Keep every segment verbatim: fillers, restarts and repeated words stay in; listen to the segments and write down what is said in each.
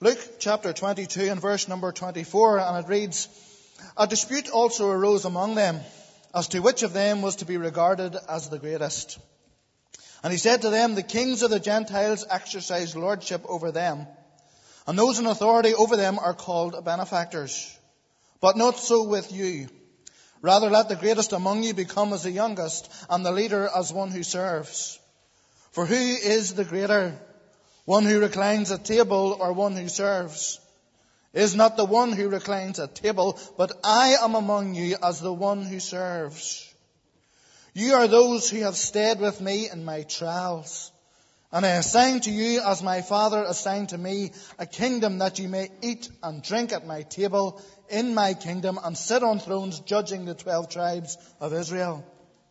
Luke chapter twenty-two and verse number twenty-four, and it reads, "A dispute also arose among them, as to which of them was to be regarded as the greatest. And he said to them, The kings of the Gentiles exercise lordship over them, and those in authority over them are called benefactors. But not so with you. Rather let the greatest among you become as the youngest, and the leader as one who serves. For who is the greater, one who reclines at table or one who serves? Is not the one who reclines at table, but I am among you as the one who serves. You are those who have stayed with me in my trials. And I assign to you, as my Father assigned to me, a kingdom that you may eat and drink at my table in my kingdom and sit on thrones judging the twelve tribes of Israel.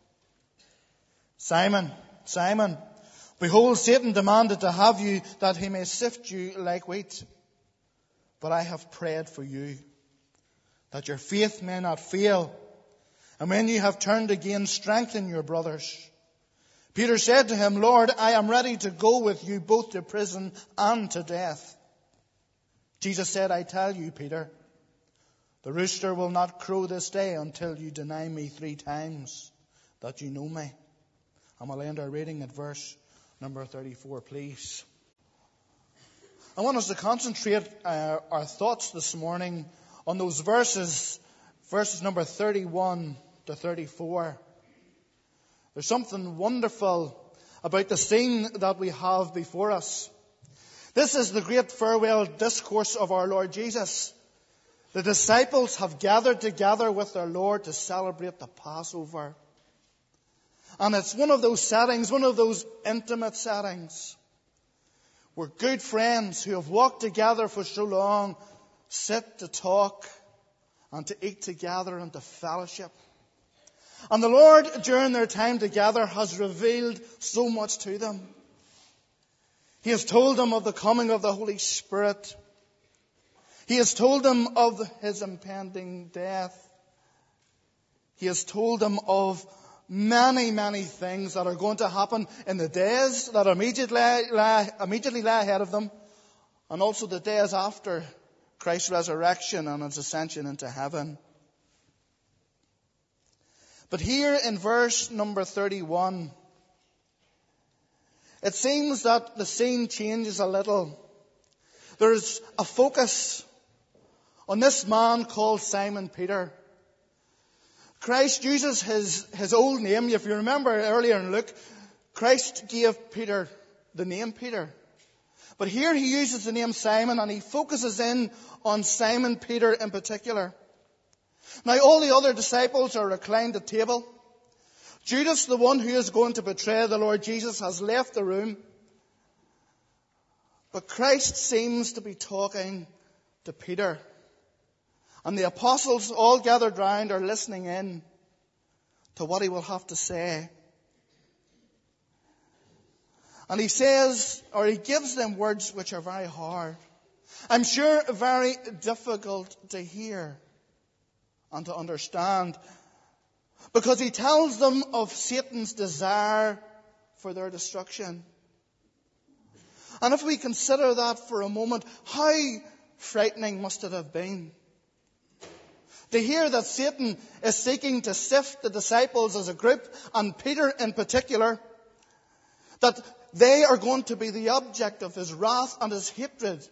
Simon, Simon, behold, Satan demanded to have you that he may sift you like wheat. But I have prayed for you, that your faith may not fail. And when you have turned again, strengthen your brothers. Peter said to him, Lord, I am ready to go with you both to prison and to death. Jesus said, I tell you, Peter, the rooster will not crow this day until you deny me three times that you know me. And we'll end our reading at verse number thirty-four, please. I want us to concentrate uh, our thoughts this morning on those verses, verses number thirty-one to thirty-four. There's something wonderful about the scene that we have before us. This is the great farewell discourse of our Lord Jesus. The disciples have gathered together with their Lord to celebrate the Passover. And it's one of those settings, one of those intimate settings, where good friends who have walked together for so long sit to talk and to eat together and to fellowship. And the Lord, during their time together, has revealed so much to them. He has told them of the coming of the Holy Spirit. He has told them of his impending death. He has told them of many, many things that are going to happen in the days that immediately lie, immediately lie ahead of them, and also the days after Christ's resurrection and his ascension into heaven. But here in verse number thirty-one, it seems that the scene changes a little. There's a focus on this man called Simon Peter. Christ uses his, his old name. If you remember earlier in Luke, Christ gave Peter the name Peter. But here he uses the name Simon, and he focuses in on Simon Peter in particular. Now all the other disciples are reclined at table. Judas, the one who is going to betray the Lord Jesus, has left the room. But Christ seems to be talking to Peter. And the apostles all gathered round are listening in to what he will have to say. And he says, or he gives them words which are very hard. I'm sure very difficult to hear and to understand. Because he tells them of Satan's desire for their destruction. And if we consider that for a moment, how frightening must it have been to hear that Satan is seeking to sift the disciples as a group, and Peter in particular, that they are going to be the object of his wrath and his hatred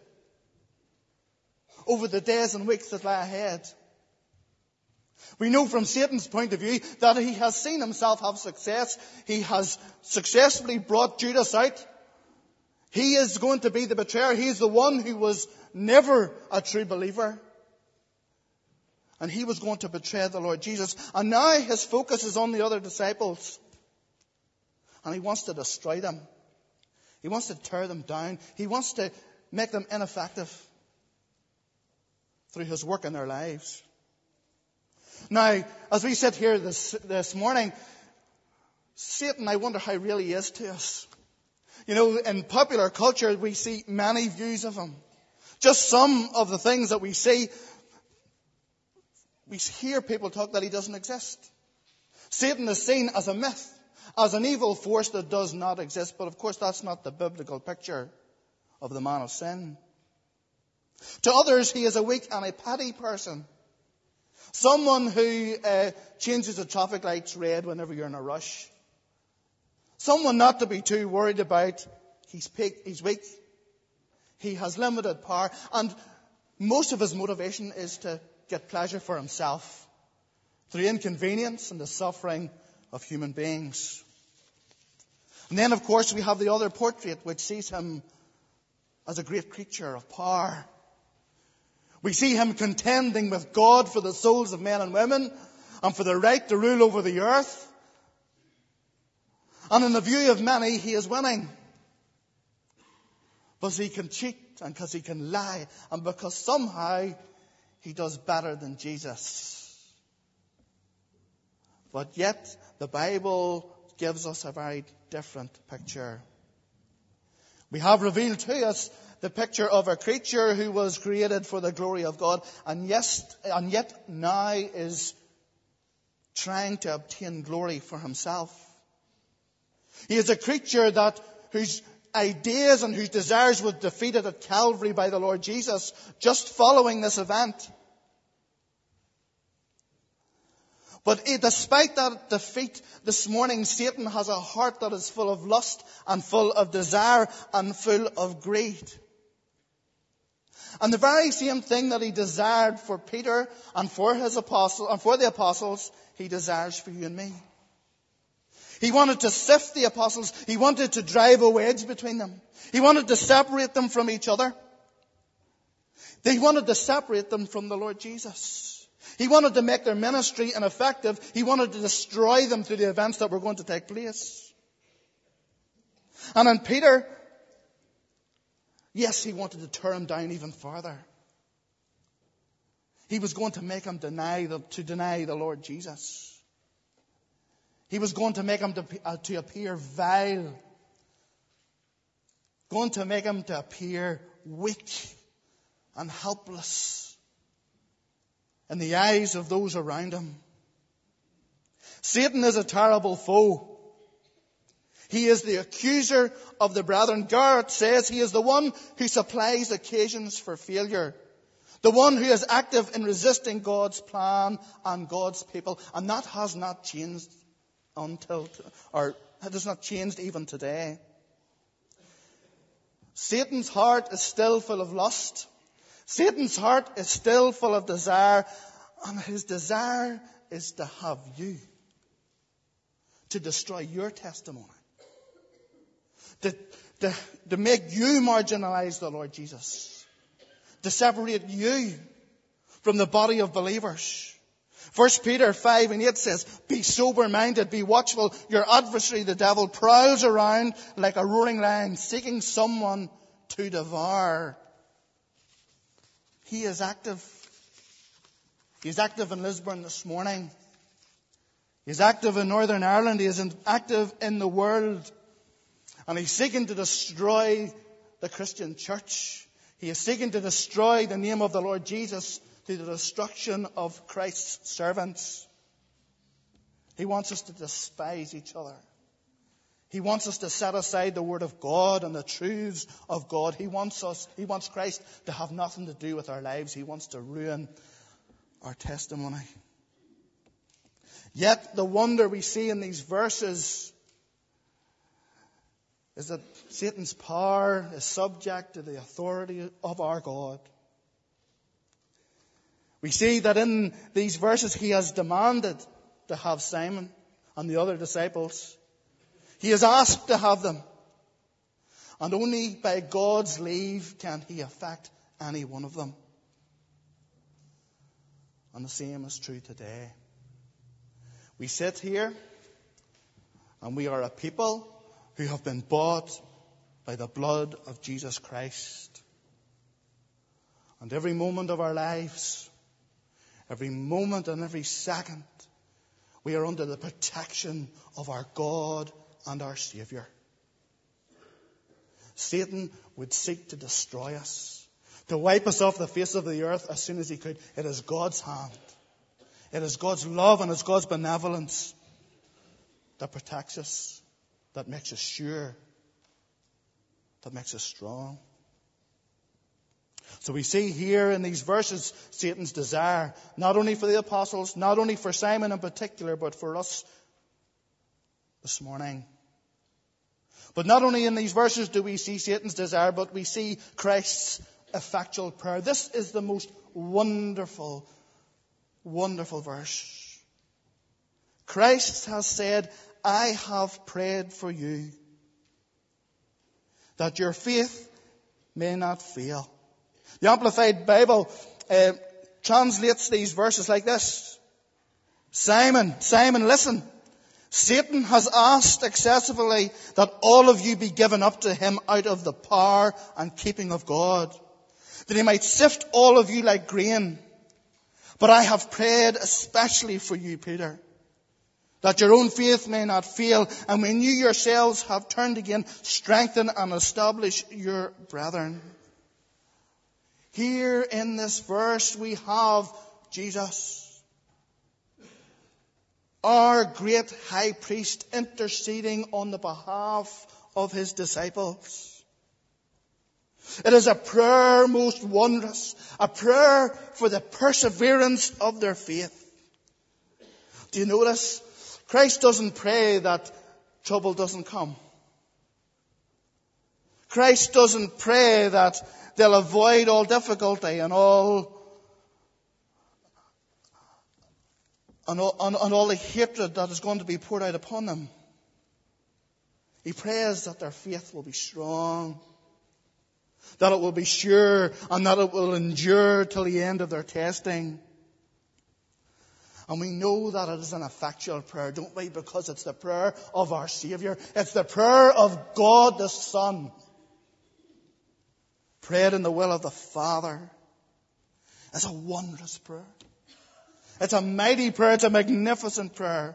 over the days and weeks that lie ahead. We know from Satan's point of view that he has seen himself have success. He has successfully brought Judas out. He is going to be the betrayer. He is the one who was never a true believer. And he was going to betray the Lord Jesus. And now his focus is on the other disciples. And he wants to destroy them. He wants to tear them down. He wants to make them ineffective through his work in their lives. Now, as we sit here this, this morning, Satan, I wonder how really he is to us. You know, in popular culture, we see many views of him. Just some of the things that we see, we hear people talk that he doesn't exist. Satan is seen as a myth, as an evil force that does not exist. But of course, that's not the biblical picture of the man of sin. To others, he is a weak and a petty person. Someone who uh, changes the traffic lights red whenever you're in a rush. Someone not to be too worried about. He's, peak, he's weak. He has limited power. And most of his motivation is to get pleasure for himself through inconvenience and the suffering of human beings. And then, of course, we have the other portrait, which sees him as a great creature of power. We see him contending with God for the souls of men and women and for the right to rule over the earth. And in the view of many, he is winning. Because he can cheat and because he can lie and because somehow he does better than Jesus. But yet, the Bible gives us a very different picture. We have revealed to us the picture of a creature who was created for the glory of God, and yes, and yet now is trying to obtain glory for himself. He is a creature that whose ideas and whose desires were defeated at Calvary by the Lord Jesus, just following this event. But despite that defeat, this morning Satan has a heart that is full of lust and full of desire and full of greed. And the very same thing that he desired for Peter and for his apostle and for the apostles, he desires for you and me. He wanted to sift the apostles. He wanted to drive a wedge between them. He wanted to separate them from each other. He wanted to separate them from the Lord Jesus. He wanted to make their ministry ineffective. He wanted to destroy them through the events that were going to take place. And in Peter, yes, he wanted to tear him down even further. He was going to make him deny the, to deny the Lord Jesus. He was going to make him to, uh, to appear vile. Going to make him to appear weak and helpless in the eyes of those around him. Satan is a terrible foe. He is the accuser of the brethren. Garrett says he is the one who supplies occasions for failure. The one who is active in resisting God's plan and God's people. And that has not changed until, or it has not changed even today. Satan's heart is still full of lust. Satan's heart is still full of desire, and his desire is to have you, to destroy your testimony, to, to, to make you marginalize the Lord Jesus, to separate you from the body of believers. First Peter five and eight says, be sober-minded, be watchful. Your adversary, the devil, prowls around like a roaring lion, seeking someone to devour. He is active. He's active in Lisburn this morning. He's active in Northern Ireland. He is active in the world. And he's seeking to destroy the Christian church. He is seeking to destroy the name of the Lord Jesus through the destruction of Christ's servants. He wants us to despise each other. He wants us to set aside the Word of God and the truths of God. He wants us, He wants Christ to have nothing to do with our lives. He wants to ruin our testimony. Yet the wonder we see in these verses is that Satan's power is subject to the authority of our God. We see that in these verses he has demanded to have Simon and the other disciples. He has asked to have them. And only by God's leave can he affect any one of them. And the same is true today. We sit here and we are a people who have been bought by the blood of Jesus Christ. And every moment of our lives, every moment and every second, we are under the protection of our God and our Saviour. Satan would seek to destroy us, to wipe us off the face of the earth as soon as he could. It is God's hand. It is God's love and it's God's benevolence that protects us, that makes us sure, that makes us strong. So we see here in these verses Satan's desire, not only for the apostles, not only for Simon in particular, but for us this morning. But not only in these verses do we see Satan's desire, but we see Christ's effectual prayer. This is the most wonderful, wonderful verse. Christ has said, I have prayed for you, that your faith may not fail. The Amplified Bible uh, translates these verses like this. Simon, Simon, listen. Satan has asked excessively that all of you be given up to him out of the power and keeping of God, that he might sift all of you like grain. But I have prayed especially for you, Peter, that your own faith may not fail, and when you yourselves have turned again, strengthen and establish your brethren. Here in this verse we have Jesus, our great high priest, interceding on the behalf of his disciples. It is a prayer most wondrous, a prayer for the perseverance of their faith. Do you notice? Christ doesn't pray that trouble doesn't come. Christ doesn't pray that they'll avoid all difficulty and all and all, and, and all the hatred that is going to be poured out upon them. He prays that their faith will be strong, that it will be sure, and that it will endure till the end of their testing. And we know that it is an effectual prayer, don't we? Because it's the prayer of our Saviour. It's the prayer of God the Son, prayed in the will of the Father. It's a wondrous prayer. It's a mighty prayer. It's a magnificent prayer.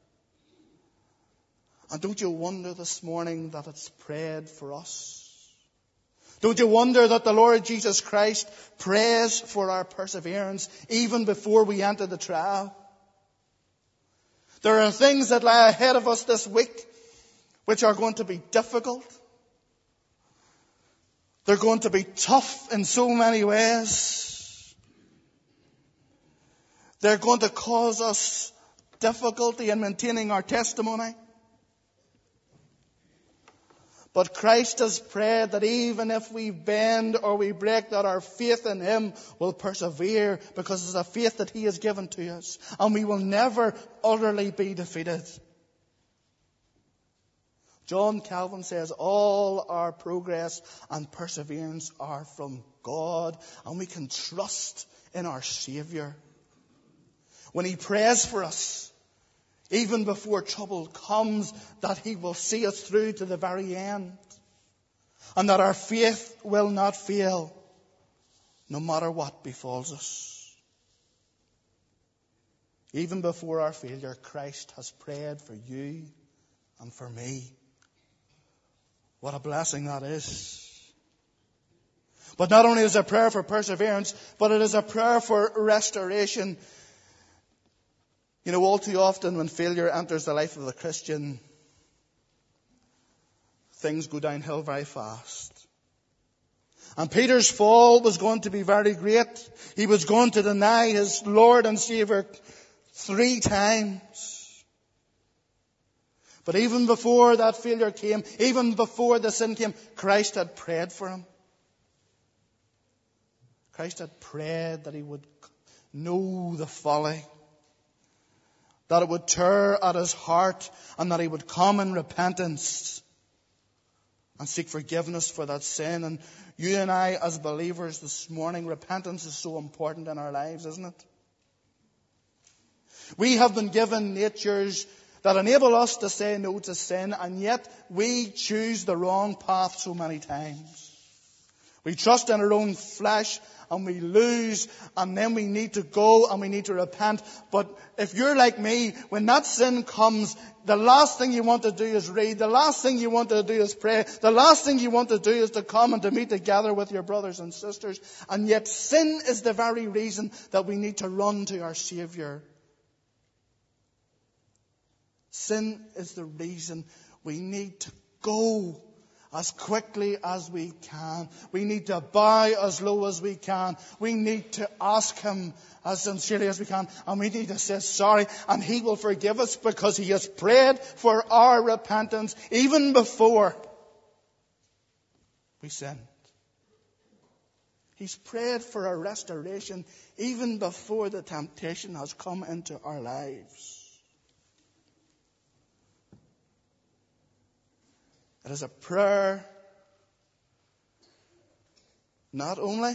And don't you wonder this morning that it's prayed for us? Don't you wonder that the Lord Jesus Christ prays for our perseverance even before we enter the trial? There are things that lie ahead of us this week which are going to be difficult. They're going to be tough in so many ways. They're going to cause us difficulty in maintaining our testimony. But Christ has prayed that even if we bend or we break, that our faith in Him will persevere, because it's a faith that He has given to us. And we will never utterly be defeated. John Calvin says all our progress and perseverance are from God, and we can trust in our Saviour. When He prays for us, even before trouble comes, that He will see us through to the very end, and that our faith will not fail no matter what befalls us. Even before our failure, Christ has prayed for you and for me. What a blessing that is. But not only is it a prayer for perseverance, but it is a prayer for restoration. You know, all too often when failure enters the life of the Christian, things go downhill very fast. And Peter's fall was going to be very great. He was going to deny his Lord and Saviour three times. But even before that failure came, even before the sin came, Christ had prayed for him. Christ had prayed that he would know the folly, that it would tear at his heart, and that he would come in repentance and seek forgiveness for that sin. And you and I, as believers this morning, repentance is so important in our lives, isn't it? We have been given natures that enable us to say no to sin, and yet we choose the wrong path so many times. We trust in our own flesh, and we lose, and then we need to go and we need to repent. But if you're like me, when that sin comes, the last thing you want to do is read, the last thing you want to do is pray, the last thing you want to do is to come and to meet together with your brothers and sisters. And yet sin is the very reason that we need to run to our Saviour. Sin is the reason we need to go as quickly as we can. We need to bow as low as we can. We need to ask him as sincerely as we can. And we need to say sorry. And he will forgive us because he has prayed for our repentance even before we sinned. He's prayed for a restoration even before the temptation has come into our lives. It is a prayer not only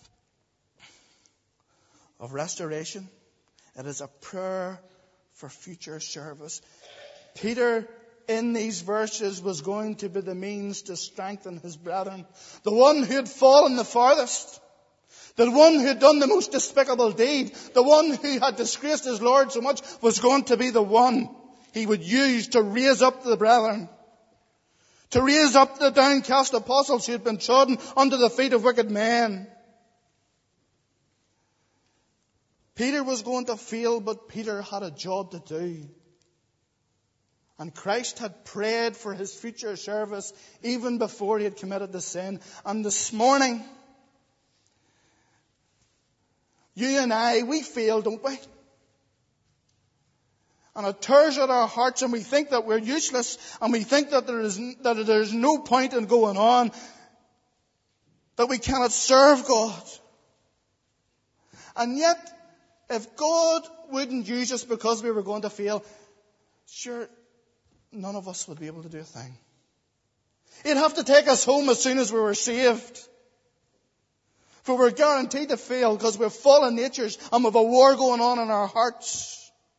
of restoration, it is a prayer for future service. Peter, in these verses, was going to be the means to strengthen his brethren. The one who had fallen the farthest, the one who had done the most despicable deed, the one who had disgraced his Lord so much, was going to be the one he would use to raise up the brethren. To raise up the downcast apostles who had been trodden under the feet of wicked men. Peter was going to fail, but Peter had a job to do. And Christ had prayed for his future service even before he had committed the sin. And this morning, you and I, we fail, don't we? And it tears at our hearts, and we think that we're useless, and we think that there is that there is no point in going on, that we cannot serve God. And yet, if God wouldn't use us because we were going to fail, sure, none of us would be able to do a thing. He'd have to take us home as soon as we were saved. For we're guaranteed to fail because we've fallen natures and we've a war going on in our hearts.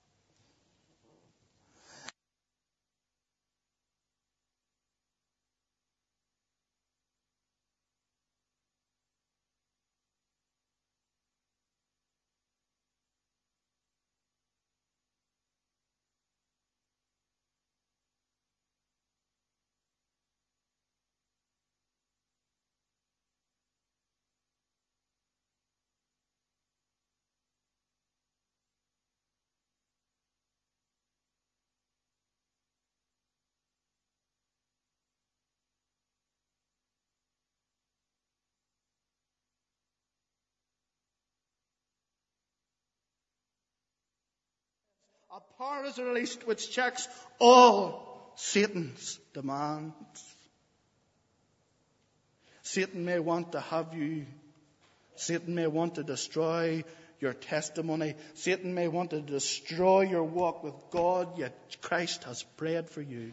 A power is released which checks all Satan's demands. Satan may want to have you. Satan may want to destroy your testimony. Satan may want to destroy your walk with God, yet Christ has prayed for you.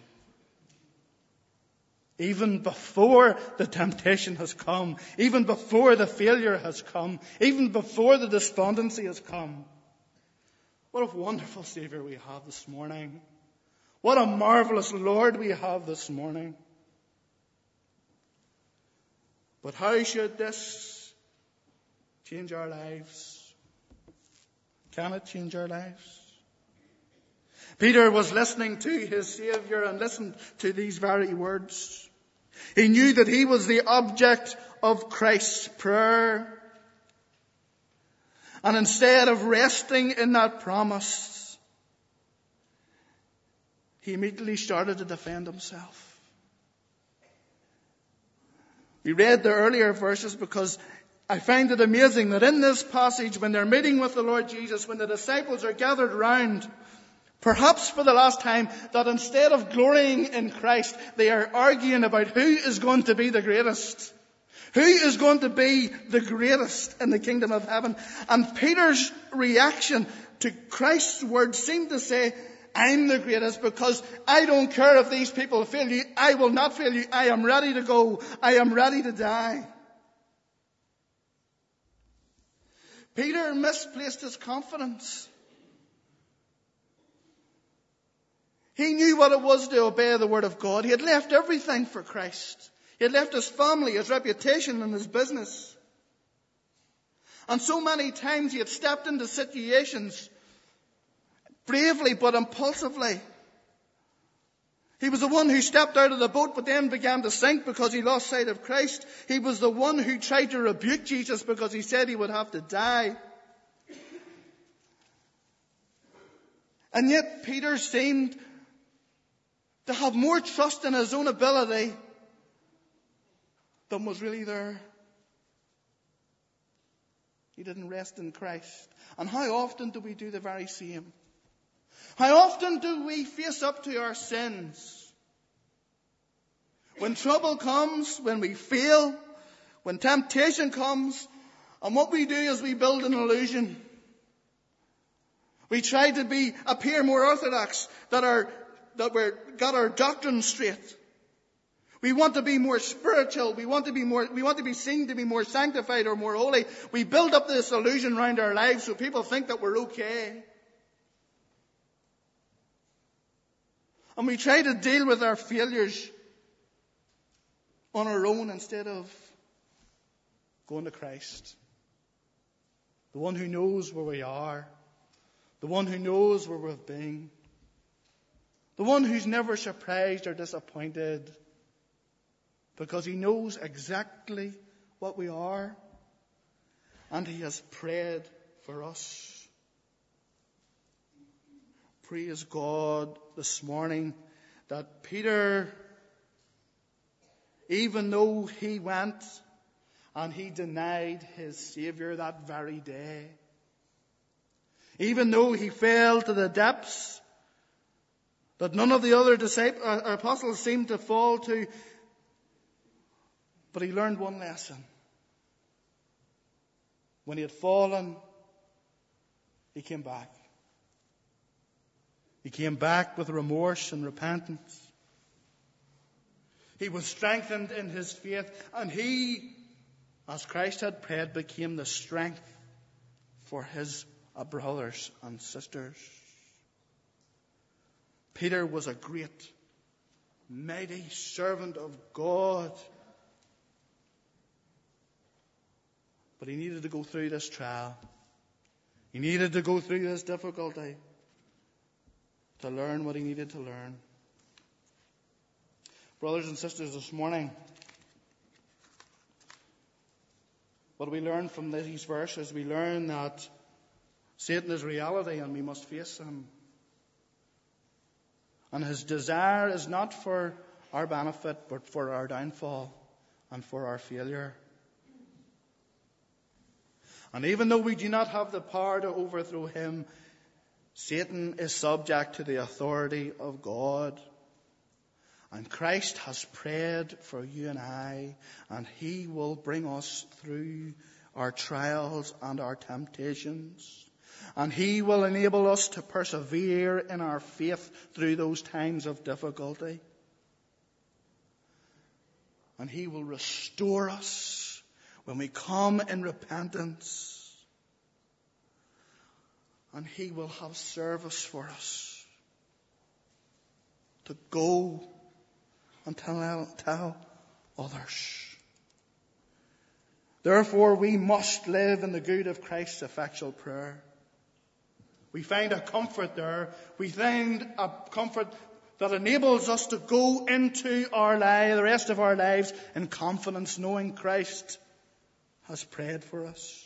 Even before the temptation has come, even before the failure has come, even before the despondency has come. What a wonderful Savior we have this morning. What a marvelous Lord we have this morning. But how should this change our lives? Can it change our lives? Peter was listening to his Savior and listened to these very words. He knew that he was the object of Christ's prayer. And instead of resting in that promise, he immediately started to defend himself. We read the earlier verses because I find it amazing that in this passage, when they're meeting with the Lord Jesus, when the disciples are gathered round, perhaps for the last time, that instead of glorying in Christ, they are arguing about who is going to be the greatest. Who is going to be the greatest in the kingdom of heaven? And Peter's reaction to Christ's words seemed to say, I'm the greatest because I don't care if these people fail you. I will not fail you. I am ready to go. I am ready to die. Peter misplaced his confidence. He knew what it was to obey the word of God. He had left everything for Christ. He had left his family, his reputation, and his business. And so many times he had stepped into situations bravely but impulsively. He was the one who stepped out of the boat but then began to sink because he lost sight of Christ. He was the one who tried to rebuke Jesus because he said he would have to die. And yet Peter seemed to have more trust in his own ability than was really there. He didn't rest in Christ. And how often do we do the very same? How often do we face up to our sins? When trouble comes, when we fail, when temptation comes, and what we do is we build an illusion. We try to be appear more orthodox, that our that we're got our doctrine straight. We want to be more spiritual. We want to be more. We want to be seen to be more sanctified or more holy. We build up this illusion around our lives so people think that we're okay. And we try to deal with our failures on our own instead of going to Christ. The one who knows where we are. The one who knows where we've been. The one who's never surprised or disappointed. Because he knows exactly what we are. And he has prayed for us. Praise God this morning that Peter, even though he went and he denied his Saviour that very day, even though he fell to the depths that none of the other disciples, uh, apostles seemed to fall to, but he learned one lesson. When he had fallen, he came back. He came back with remorse and repentance. He was strengthened in his faith, and he, as Christ had prayed, became the strength for his brothers and sisters. Peter was a great, mighty servant of God. But he needed to go through this trial. He needed to go through this difficulty to learn what he needed to learn. Brothers and sisters, this morning, what do we learn from these verses? We learn that Satan is reality and we must face him. And his desire is not for our benefit, but for our downfall and for our failure. And even though we do not have the power to overthrow him, Satan is subject to the authority of God. And Christ has prayed for you and I, and he will bring us through our trials and our temptations. And he will enable us to persevere in our faith through those times of difficulty. And he will restore us when we come in repentance. And he will have service for us to go and tell, tell others. Therefore, we must live in the good of Christ's effectual prayer. We find a comfort there. We find a comfort that enables us to go into our life, the rest of our lives, in confidence, knowing Christ has prayed for us.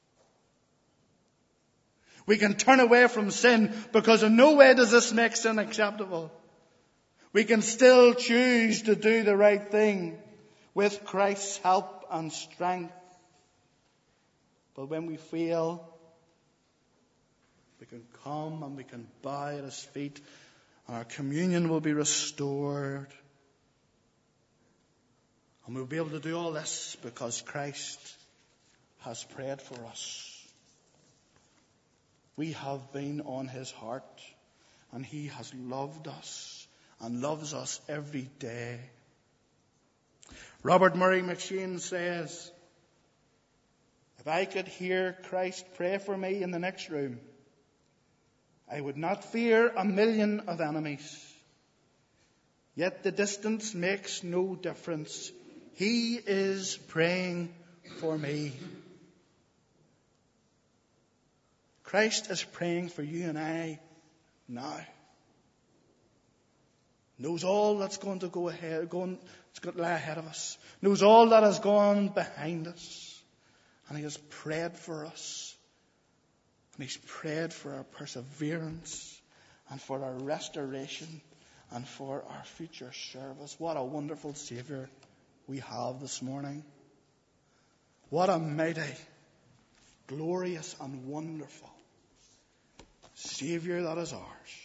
We can turn away from sin because in no way does this make sin acceptable. We can still choose to do the right thing with Christ's help and strength. But when we fail, we can come and we can bow at his feet, and our communion will be restored. And we'll be able to do all this because Christ has prayed for us. We have been on his heart, and he has loved us and loves us every day. Robert Murray McCheyne says, if I could hear Christ pray for me in the next room, I would not fear a million of enemies. Yet the distance makes no difference. He is praying for me. Christ is praying for you and I now. Knows all that's going to go ahead, going, it's going to lie ahead of us. Knows all that has gone behind us. And he has prayed for us. And he's prayed for our perseverance and for our restoration and for our future service. What a wonderful Saviour we have this morning. What a mighty, glorious and wonderful Saviour that is ours.